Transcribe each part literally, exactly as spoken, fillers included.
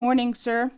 Morning, sir.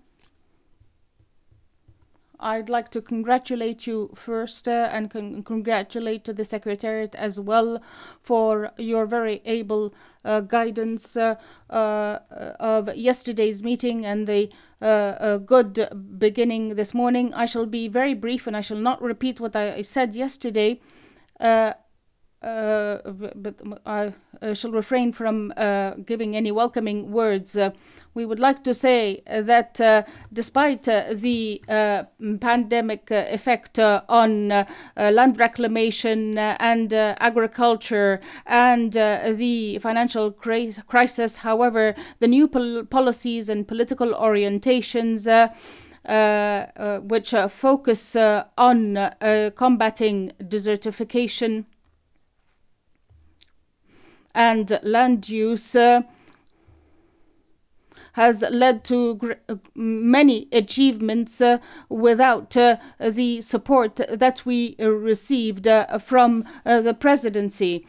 I'd like to congratulate you first uh, and con- congratulate the Secretariat as well for your very able uh, guidance uh, uh, of yesterday's meeting and the uh, uh, good beginning this morning. I shall be very brief and I shall not repeat what I said yesterday. Uh, uh, but I uh, shall refrain from uh, giving any welcoming words. Uh, we would like to say that uh, despite uh, the uh, pandemic uh, effect uh, on uh, uh, land reclamation uh, and uh, agriculture and uh, the financial cri- crisis, however, the new pol- policies and political orientations uh, uh, uh, which uh, focus uh, on uh, combating desertification and land use uh, has led to gr- many achievements uh, without uh, the support that we uh, received uh, from uh, the presidency.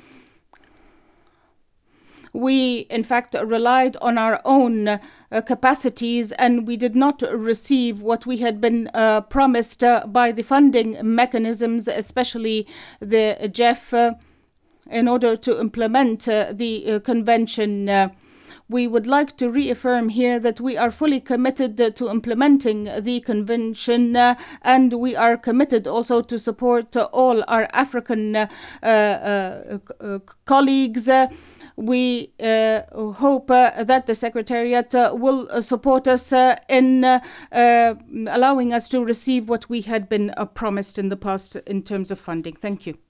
We, in fact, relied on our own uh, capacities and we did not receive what we had been uh, promised uh, by the funding mechanisms, especially the J E F, uh, in order to implement uh, the uh, convention. Uh, we would like to reaffirm here that we are fully committed uh, to implementing the convention uh, and we are committed also to support uh, all our African uh, uh, uh, colleagues. Uh, we uh, hope uh, that the Secretariat uh, will uh, support us uh, in uh, uh, allowing us to receive what we had been uh, promised in the past in terms of funding. Thank you.